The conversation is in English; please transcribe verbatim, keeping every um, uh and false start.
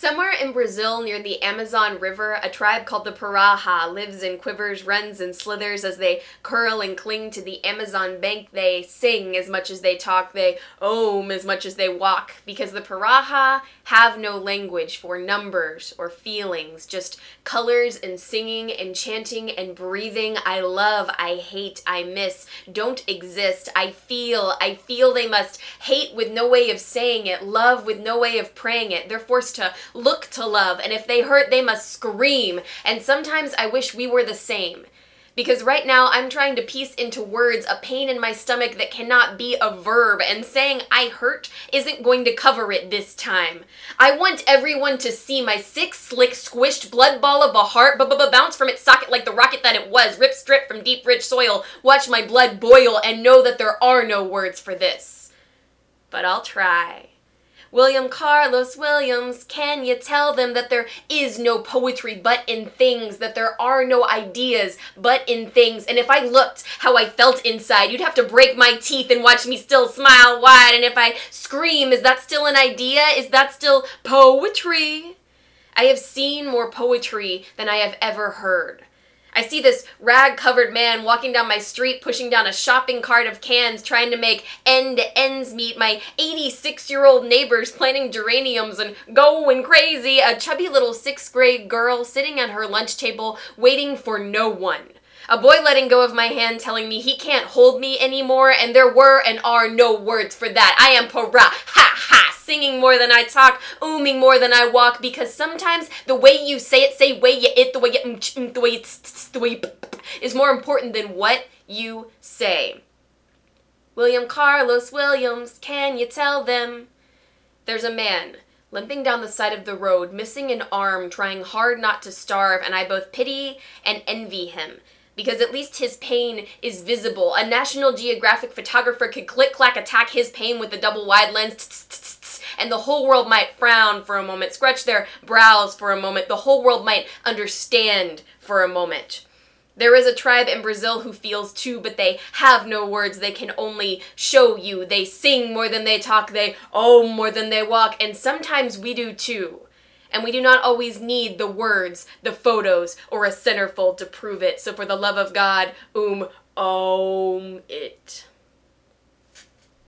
Somewhere in Brazil near the Amazon River, a tribe called the Piraha lives and quivers, runs and slithers as they curl and cling to the Amazon bank. They sing as much as they talk, they ohm as much as they walk, because the Piraha have no language for numbers or feelings, just colors and singing and chanting and breathing. I love, I hate, I miss, don't exist, I feel, I feel they must hate with no way of saying it, love with no way of praying it. They're forced to look to love, and if they hurt, they must scream. And sometimes I wish we were the same. Because right now I'm trying to piece into words a pain in my stomach that cannot be a verb, and saying I hurt isn't going to cover it this time. I want everyone to see my sick, slick, squished blood ball of a heart b-b-bounce from its socket like the rocket that it was, rip strip from deep rich soil, watch my blood boil, and know that there are no words for this. But I'll try. William Carlos Williams, can you tell them that there is no poetry but in things, that there are no ideas but in things, and if I looked how I felt inside, you'd have to break my teeth and watch me still smile wide, and if I scream, is that still an idea? Is that still poetry? I have seen more poetry than I have ever heard. I see this rag-covered man walking down my street, pushing down a shopping cart of cans, trying to make end ends meet. My eighty-six-year-old neighbors planting geraniums and going crazy. A chubby little sixth-grade girl sitting at her lunch table, waiting for no one. A boy letting go of my hand, telling me he can't hold me anymore, and there were and are no words for that. I am para, ha ha, singing more than I talk, ooming more than I walk, because sometimes the way you say it, say way you it, the way you mm, the way you tss, tss, the way you is more important than what you say. William Carlos Williams, can you tell them? There's a man limping down the side of the road, missing an arm, trying hard not to starve, and I both pity and envy him. Because at least his pain is visible. A National Geographic photographer could click-clack attack his pain with a double-wide lens, and the whole world might frown for a moment, scratch their brows for a moment. The whole world might understand for a moment. There is a tribe in Brazil who feels too, but they have no words. They can only show you. They sing more than they talk. They ohm more than they walk. And sometimes we do too. And we do not always need the words, the photos, or a centerfold to prove it. So for the love of God, um, ohm it.